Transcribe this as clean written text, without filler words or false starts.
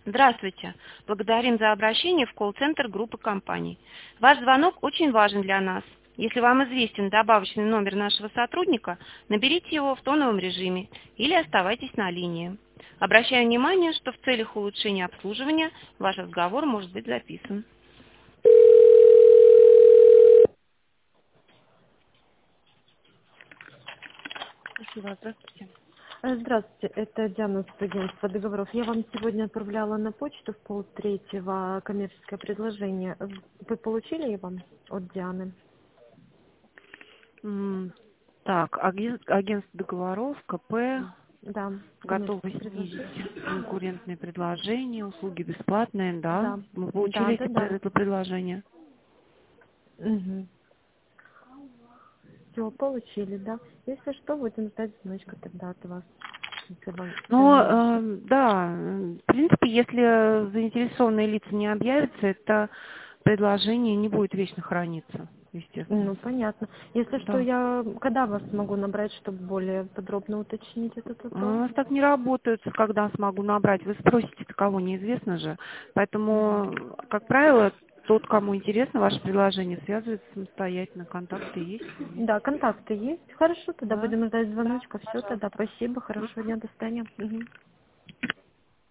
Здравствуйте. Благодарим за обращение в колл-центр группы компаний. Ваш звонок очень важен для нас. Если вам известен добавочный номер нашего сотрудника, наберите его в тоновом режиме или оставайтесь на линии. Обращаю внимание, что в целях улучшения обслуживания ваш разговор может быть записан. Спасибо. Здравствуйте. Здравствуйте, это Диана с агентства договоров. Я вам сегодня отправляла на почту в 2:30 коммерческое предложение. Вы получили его от Дианы? Так, агентство договоров, КП, Да, готовы коммерческое снизить предложение. конкурентные предложения, услуги бесплатные, да? Да, Мы да, получили да, да. это предложение. Угу. Все, получили, да. Если что, будем ждать звоночка тогда от вас. Если вам все Но, лучше. да, в принципе, если заинтересованные лица не объявятся, это предложение не будет вечно храниться, естественно. Ну, понятно. Если что, Да. я когда вас смогу набрать, чтобы более подробно уточнить этот У вопрос? нас так не работает, когда смогу набрать. Вы спросите, кого неизвестно же. Поэтому, как правило, тот, кому интересно ваше предложение, связывается самостоятельно. Контакты есть? Есть. Да, контакты есть. Хорошо, тогда Да? будем ждать Да, звоночка. Все, тогда пожалуйста. спасибо. Хорошего дня, до свидания. Мгм.